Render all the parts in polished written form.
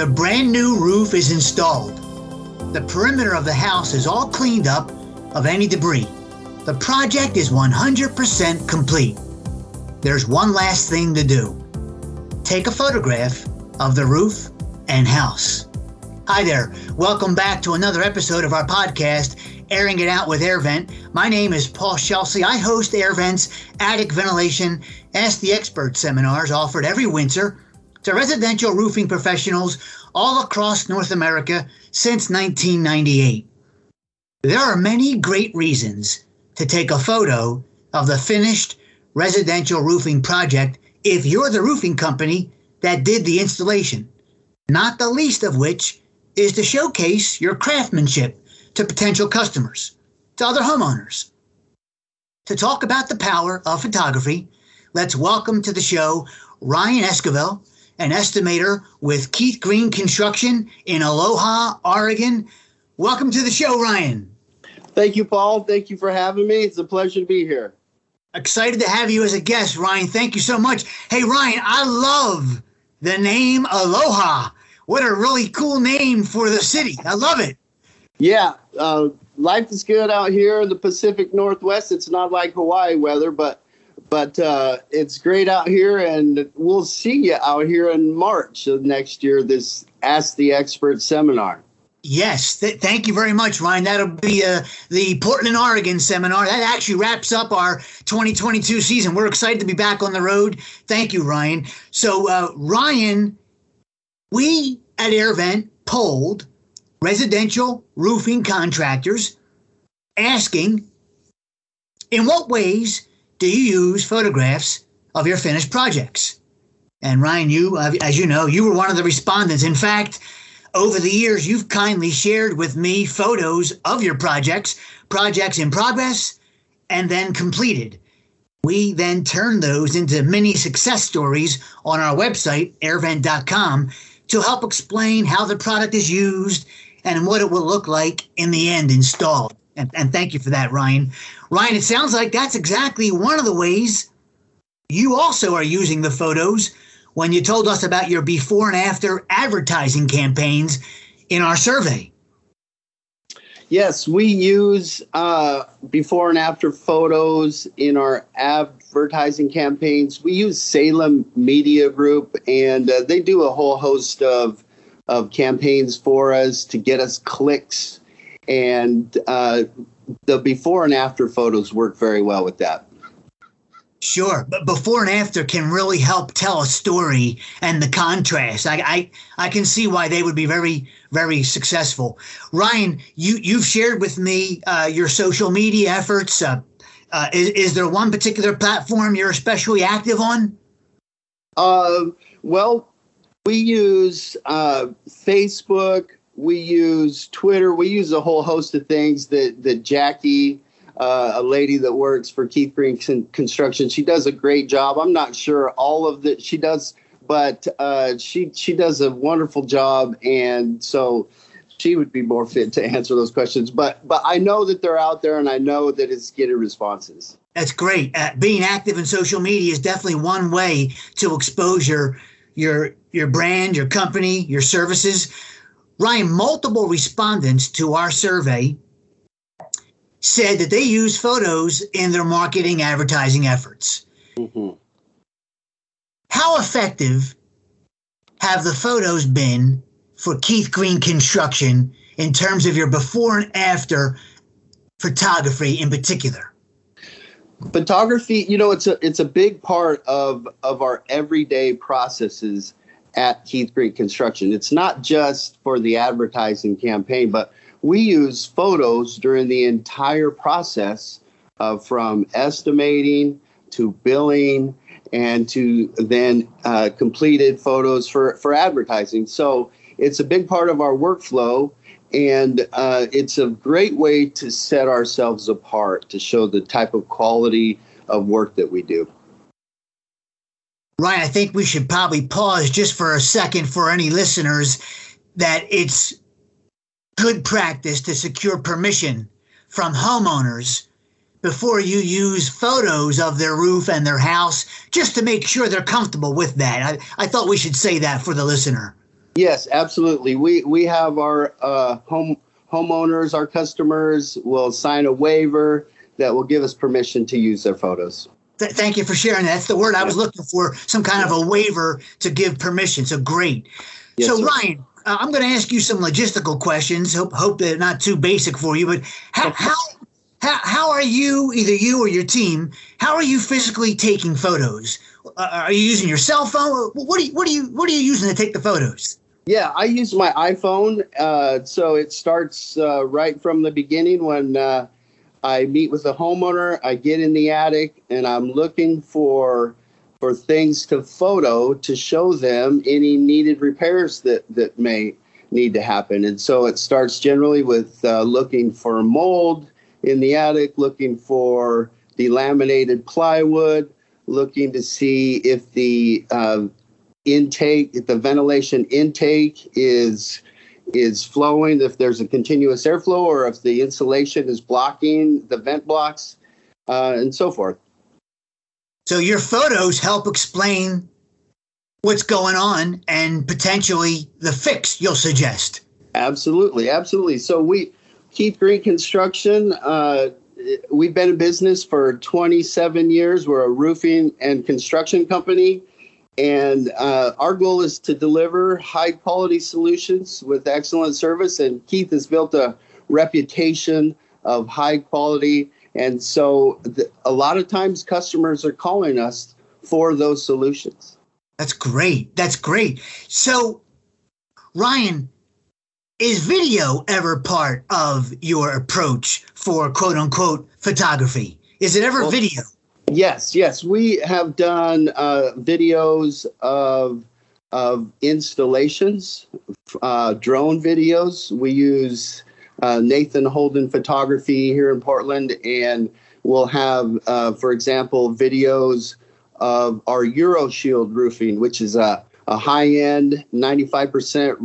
The brand new roof is installed. The perimeter of the house is all cleaned up of any debris. The project is 100% complete. There's one last thing to do. Take a photograph of the roof and house. Hi there. Welcome back to another episode of our podcast, Airing It Out with AirVent. My name is Paul Shelsey. I host AirVent's Attic Ventilation Ask the Expert seminars offered every winter to residential roofing professionals all across North America since 1998. There are many great reasons to take a photo of the finished residential roofing project if you're the roofing company that did the installation, not the least of which is to showcase your craftsmanship to potential customers, to other homeowners. To talk about the power of photography, let's welcome to the show Ryan Esquivel, an estimator with Keith Green Construction in Aloha, Oregon. Welcome to the show, Ryan. Thank you, Paul. Thank you for having me. It's a pleasure to be here. Excited to have you as a guest, Ryan. Thank you so much. Hey, Ryan, I love the name Aloha. What a really cool name for the city. I love it. Yeah, life is good out here in the Pacific Northwest. It's not like Hawaii weather, but it's great out here, and we'll see you out here in March of next year, this Ask the Expert seminar. Yes, thank you very much, Ryan. That'll be the Portland, Oregon seminar. That actually wraps up our 2022 season. We're excited to be back on the road. Thank you, Ryan. So, Ryan, we at AirVent polled residential roofing contractors asking, in what ways do you use photographs of your finished projects? And Ryan, you, as you know, you were one of the respondents. In fact, over the years, you've kindly shared with me photos of your projects in progress, and then completed. We then turned those into mini success stories on our website, airvent.com, to help explain how the product is used and what it will look like in the end installed. And thank you for that, Ryan. Ryan, it sounds like that's exactly one of the ways you also are using the photos when you told us about your before and after advertising campaigns in our survey. Yes, we use before and after photos in our advertising campaigns. We use Salem Media Group, and they do a whole host of campaigns for us to get us clicks, and the before and after photos work very well with that. Sure, but before and after can really help tell a story, and the contrast. I can see why they would be very, very successful. Ryan, you've shared with me your social media efforts. Is there one particular platform you're especially active on? Well, we use Facebook, we use Twitter, we use a whole host of things that Jackie, a lady that works for Keith Green Construction, she does a great job. I'm not sure all of that she does, but she does a wonderful job, and so she would be more fit to answer those questions. But I know that they're out there, and I know that it's getting responses. That's great. Being active in social media is definitely one way to expose your brand, your company, your services. Ryan, multiple respondents to our survey said that they use photos in their marketing advertising efforts. Mm-hmm. How effective have the photos been for Keith Green Construction in terms of your before and after photography in particular? Photography, it's a big part of our everyday processes at Keith Green Construction. It's not just for the advertising campaign, but we use photos during the entire process, from estimating to billing and to then completed photos for advertising. So it's a big part of our workflow, and it's a great way to set ourselves apart, to show the type of quality of work that we do. Ryan, I think we should probably pause just for a second for any listeners that it's good practice to secure permission from homeowners before you use photos of their roof and their house, just to make sure they're comfortable with that. I thought we should say that for the listener. Yes, absolutely. We have our homeowners, our customers will sign a waiver that will give us permission to use their photos. Thank you for sharing that. That's the word I was looking for, some kind of a waiver to give permission. So great. Yes, so sir. Ryan, I'm going to ask you some logistical questions. Hope they're not too basic for you, but how are you, either you or your team, how are you physically taking photos? Are you using your cell phone? What are you using to take the photos? Yeah, I use my iPhone. So it starts right from the beginning when I meet with the homeowner. I get in the attic and I'm looking for things to photo to show them any needed repairs that may need to happen. And so it starts generally with looking for mold in the attic, looking for delaminated plywood, looking to see if the if the ventilation intake is flowing, if there's a continuous airflow, or if the insulation is blocking the vent blocks, and so forth. So your photos help explain what's going on and potentially the fix you'll suggest. Absolutely, absolutely. So Keith Green Construction, we've been in business for 27 years. We're a roofing and construction company. And our goal is to deliver high-quality solutions with excellent service. And Keith has built a reputation of high quality. And so a lot of times customers are calling us for those solutions. That's great. That's great. So, Ryan, is video ever part of your approach for quote-unquote photography? Is it ever video? Yes. We have done videos of installations, drone videos. We use Nathan Holden Photography here in Portland, and we'll have, for example, videos of our EuroShield roofing, which is a high-end, 95%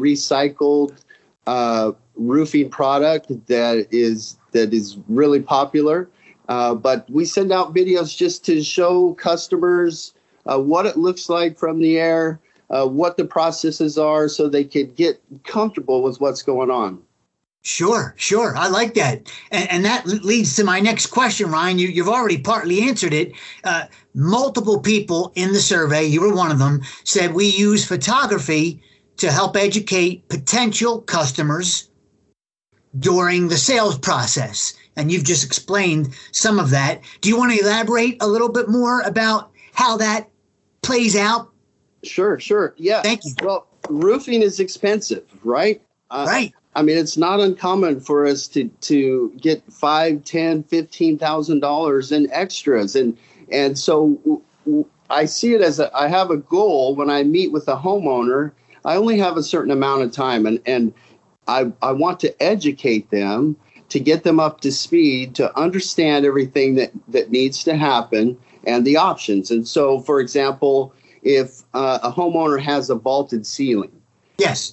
recycled roofing product that is really popular. But we send out videos just to show customers what it looks like from the air, what the processes are, so they could get comfortable with what's going on. Sure. I like that. And that leads to my next question, Ryan. You've already partly answered it. Multiple people in the survey, you were one of them, said we use photography to help educate potential customers during the sales process. And you've just explained some of that. Do you want to elaborate a little bit more about how that plays out? Sure. Yeah. Thank you. Well, roofing is expensive, right? Right. I mean, it's not uncommon for us to get $5,000, $10,000, $15,000 in extras. And so I see it as I have a goal when I meet with a homeowner. I only have a certain amount of time, and I want to educate them, to get them up to speed, to understand everything that needs to happen and the options. And so, for example, if a homeowner has a vaulted ceiling, yes,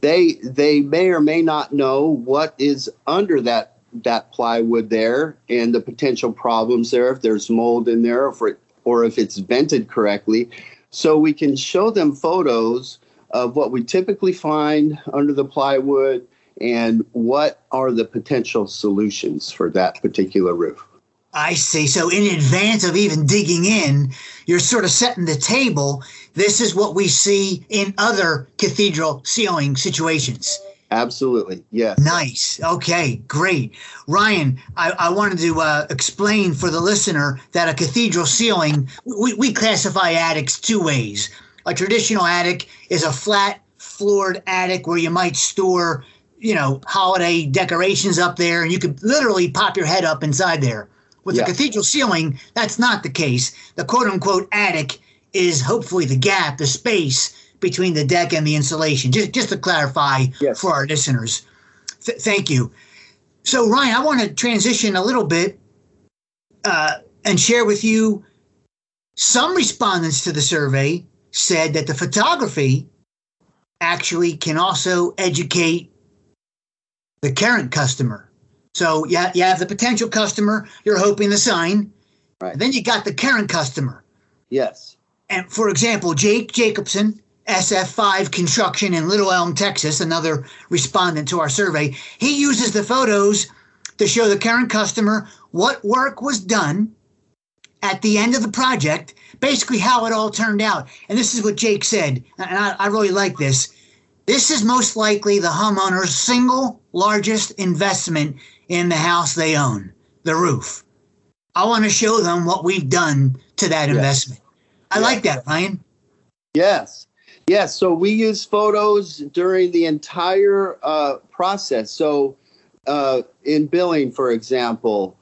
they may or may not know what is under that plywood there and the potential problems there, if there's mold in there, or if it's vented correctly. So we can show them photos of what we typically find under the plywood and what are the potential solutions for that particular roof. I see. So in advance of even digging in, you're sort of setting the table. This is what we see in other cathedral ceiling situations. Absolutely. Yes. Nice. Okay, great. Ryan, I wanted to explain for the listener that a cathedral ceiling, we classify attics two ways. A traditional attic is a flat floored attic where you might store, holiday decorations up there, and you could literally pop your head up inside there. With the cathedral ceiling, that's not the case. The quote-unquote attic is hopefully the gap, the space between the deck and the insulation, just to clarify for our listeners. Thank you. So, Ryan, I want to transition a little bit and share with you some respondents to the survey said that the photography actually can also educate the current customer. So you have the potential customer you're hoping to sign. Right. Then you got the current customer. Yes. And for example, Jake Jacobson SF5 Construction in Little Elm, Texas, another respondent to our survey. He uses the photos to show the current customer what work was done at the end of the project, basically how it all turned out. And this is what Jake said, and I really like this. This is most likely the homeowner's single largest investment in the house they own, the roof. I want to show them what we've done to that investment. I like that, Ryan. Yes. Yes. So we use photos during the entire process. So in billing, for example,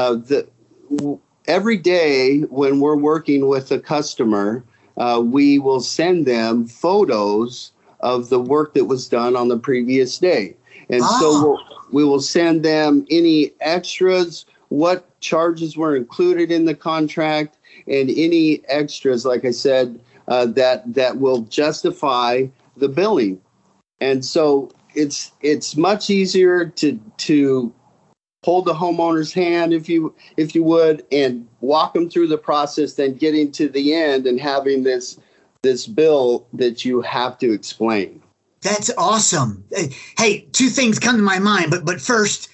every day when we're working with a customer, we will send them photos of the work that was done on the previous day. And so we will send them any extras, what charges were included in the contract, and any extras, like I said, that will justify the billing. And so it's much easier to hold the homeowner's hand, if you would, and walk them through the process than getting to the end and having this bill that you have to explain. That's awesome. Hey, two things come to my mind, but first,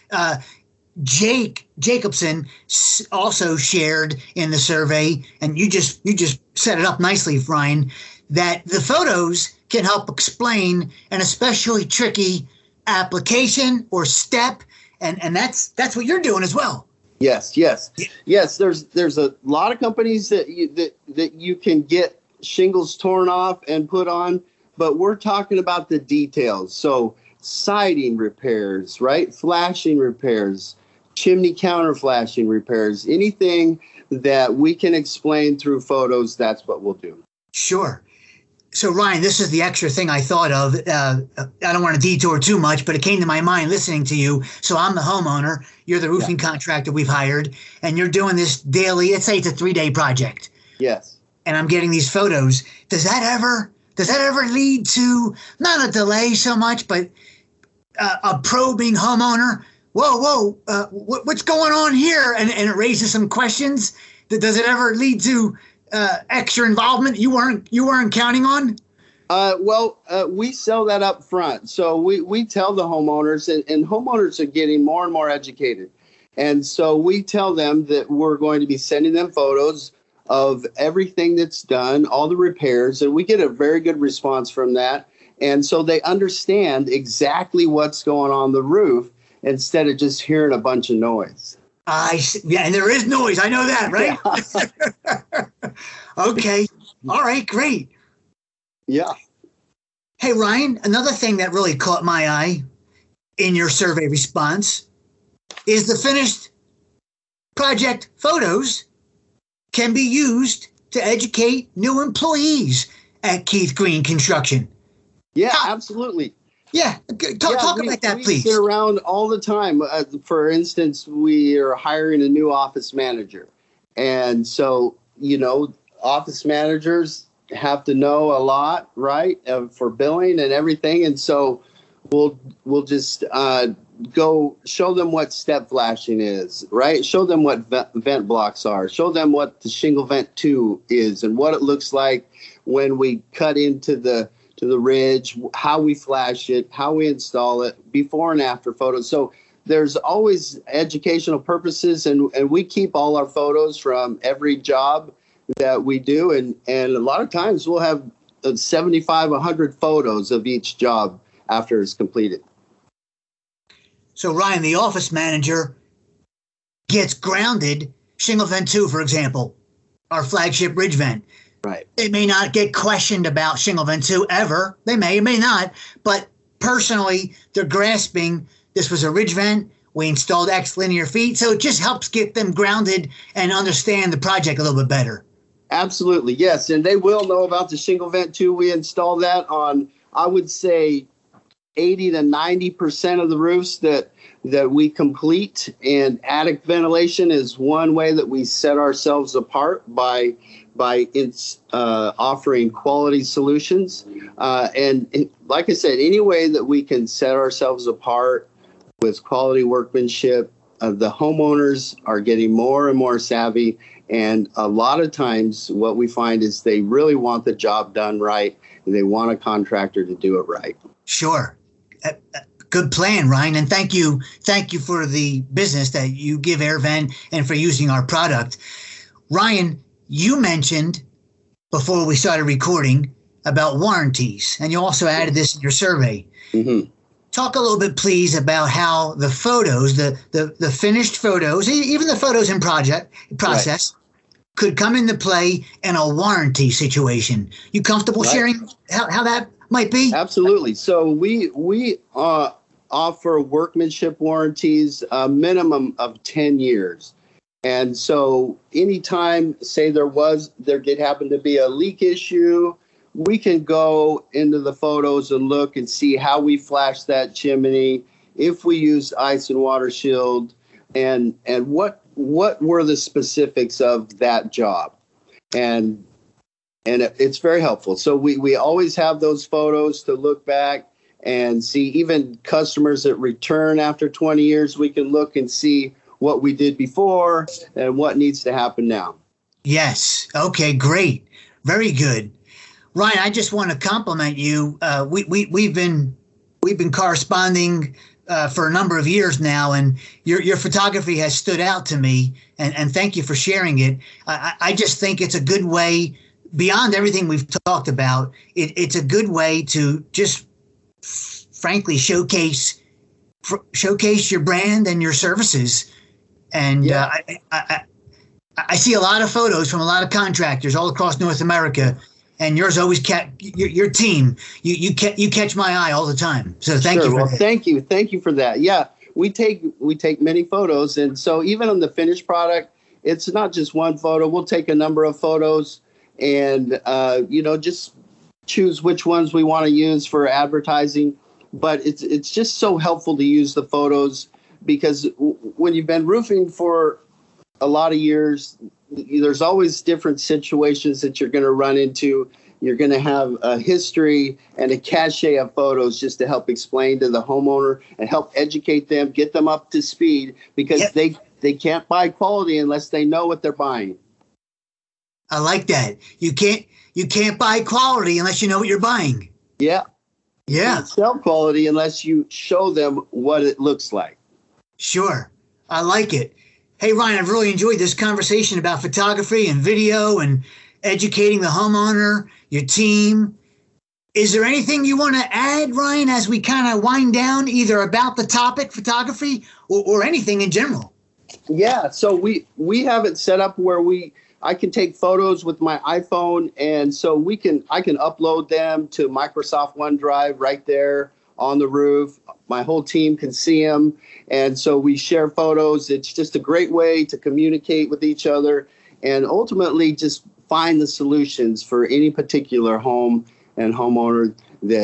Jake Jacobson also shared in the survey, and you just set it up nicely, Ryan, that the photos can help explain an especially tricky application or step, and that's what you're doing as well. Yes. There's a lot of companies that you can get shingles torn off and put on, but we're talking about the details. So siding repairs, right? Flashing repairs, chimney counter flashing repairs, anything that we can explain through photos, that's what we'll do. Sure. So, Ryan, this is the extra thing I thought of. I don't want to detour too much, but it came to my mind listening to you. So I'm the homeowner. You're the roofing contractor we've hired, and you're doing this daily. Let's say it's a 3-day project. Yes. And I'm getting these photos. Does that ever lead to not a delay so much, but a probing homeowner? Whoa, what's going on here? And it raises some questions. Does it ever lead to extra involvement you weren't counting on? We sell that up front. So we tell the homeowners, and homeowners are getting more and more educated. And so we tell them that we're going to be sending them photos of everything that's done, all the repairs, and we get a very good response from that. And so they understand exactly what's going on the roof instead of just hearing a bunch of noise. And there is noise. I know that, right? Yeah. Okay. All right, great. Yeah. Hey, Ryan, another thing that really caught my eye in your survey response is the finished project photos can be used to educate new employees at Keith Green Construction. Yeah, absolutely. Yeah. Talk about that, please. We sit around all the time. For instance, we are hiring a new office manager. And so, office managers have to know a lot, right, for billing and everything. And so we'll just go show them what step flashing is, right? Show them what vent blocks are. Show them what the shingle vent 2 is and what it looks like when we cut into the ridge, how we flash it, how we install it, before and after photos. So there's always educational purposes, and we keep all our photos from every job that we do. And a lot of times we'll have 75, 100 photos of each job after it's completed. So, Ryan, the office manager gets grounded, shingle vent 2, for example, our flagship ridge vent. Right. They may not get questioned about shingle vent 2 ever. They may or may not. But personally, they're grasping this was a ridge vent. We installed X linear feet. So it just helps get them grounded and understand the project a little bit better. Absolutely. Yes. And they will know about the shingle vent 2. We installed that on, I would say, 80 to 90% of the roofs that we complete. And attic ventilation is one way that we set ourselves apart by offering quality solutions. And like I said, any way that we can set ourselves apart with quality workmanship, the homeowners are getting more and more savvy. And a lot of times what we find is they really want the job done right, and they want a contractor to do it right. Sure. Good plan, Ryan. And thank you for the business that you give AirVent and for using our product. Ryan, you mentioned before we started recording about warranties, and you also added this in your survey. Mm-hmm. Talk a little bit, please, about how the photos, the finished photos, even the photos in process, right, could come into play in a warranty situation. You comfortable sharing how that might be? Absolutely. So we offer workmanship warranties, a minimum of 10 years. And so anytime, say there did happen to be a leak issue, we can go into the photos and look and see how we flashed that chimney, if we used ice and water shield, and what were the specifics of that job. And it's very helpful. So we always have those photos to look back and see. Even customers that return after 20 years, we can look and see what we did before and what needs to happen now. Yes. Okay, great. Very good. Ryan, I just want to compliment you. We've been corresponding for a number of years now, and your photography has stood out to me, and thank you for sharing it. I just think it's a good way, beyond everything we've talked about, it's a good way to just frankly showcase your brand and your services. And I see a lot of photos from a lot of contractors all across North America, and yours always your team. You catch my eye all the time. So thank you. Well, thank you for that. Yeah, we take many photos, and so even on the finished product, it's not just one photo. We'll take a number of photos, and just choose which ones we want to use for advertising. But it's just so helpful to use the photos, because when you've been roofing for a lot of years, there's always different situations that you're going to run into. You're going to have a history and a cache of photos just to help explain to the homeowner and help educate them, get them up to speed, because they can't buy quality unless they know what they're buying. I like that. You can't buy quality unless you know what you're buying. Yeah. Yeah. You can't sell quality unless you show them what it looks like. Sure. I like it. Hey, Ryan, I've really enjoyed this conversation about photography and video and educating the homeowner, your team. Is there anything you want to add, Ryan, as we kind of wind down, either about the topic, photography, or anything in general? Yeah, so we have it set up where I can take photos with my iPhone, and so I can upload them to Microsoft OneDrive right there on the roof. My whole team can see them, and so we share photos. It's just a great way to communicate with each other and ultimately just find the solutions for any particular home and homeowner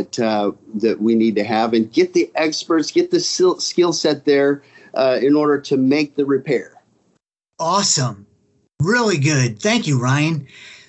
that we need to have, and get the experts, get the skill set there in order to make the repair. Awesome. Really good. Thank you, Ryan.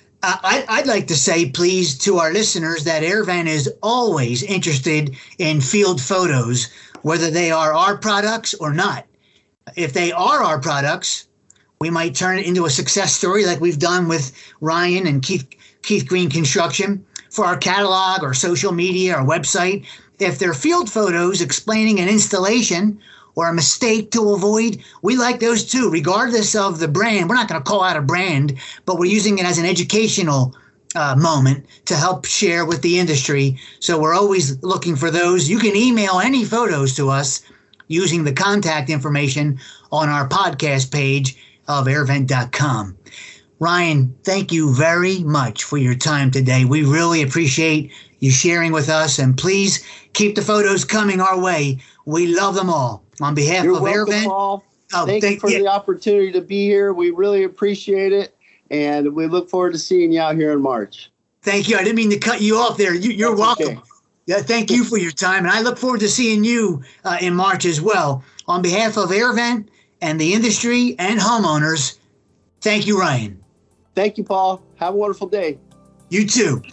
I'd like to say, please, to our listeners that AirVent is always interested in field photos, whether they are our products or not. If they are our products, we might turn it into a success story like we've done with Ryan and Keith Green Construction for our catalog or social media or website. If they're field photos explaining an installation or a mistake to avoid, we like those too, regardless of the brand. We're not going to call out a brand, but we're using it as an educational moment to help share with the industry. So we're always looking for those. You can email any photos to us using the contact information on our podcast page of airvent.com. Ryan, thank you very much for your time today. We really appreciate you sharing with us, and please keep the photos coming our way. We love them all. On behalf of AirVent, Paul. Thank you for the opportunity to be here. We really appreciate it, and we look forward to seeing you out here in March. Thank you. I didn't mean to cut you off there. You're welcome. Okay. Yeah, thank you for your time, and I look forward to seeing you in March as well. On behalf of AirVent and the industry and homeowners, thank you, Ryan. Thank you, Paul. Have a wonderful day. You too.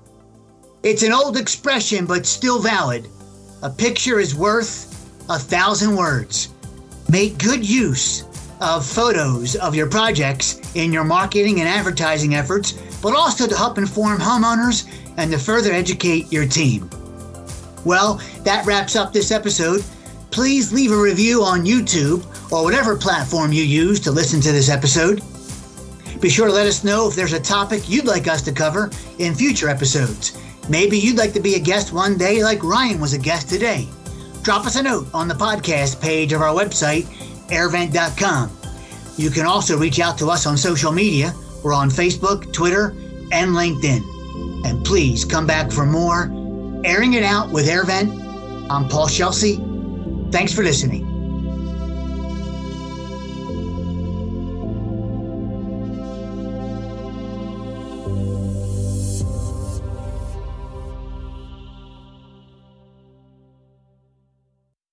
It's an old expression, but still valid. A picture is worth 1,000 words. Make good use of photos of your projects in your marketing and advertising efforts, but also to help inform homeowners and to further educate your team. Well, that wraps up this episode. Please leave a review on YouTube or whatever platform you use to listen to this episode. Be sure to let us know if there's a topic you'd like us to cover in future episodes. Maybe you'd like to be a guest one day like Ryan was a guest today. Drop us a note on the podcast page of our website, airvent.com. You can also reach out to us on social media. We're on Facebook, Twitter, and LinkedIn. And please come back for more Airing It Out with AirVent. I'm Paul Chelsea. Thanks for listening.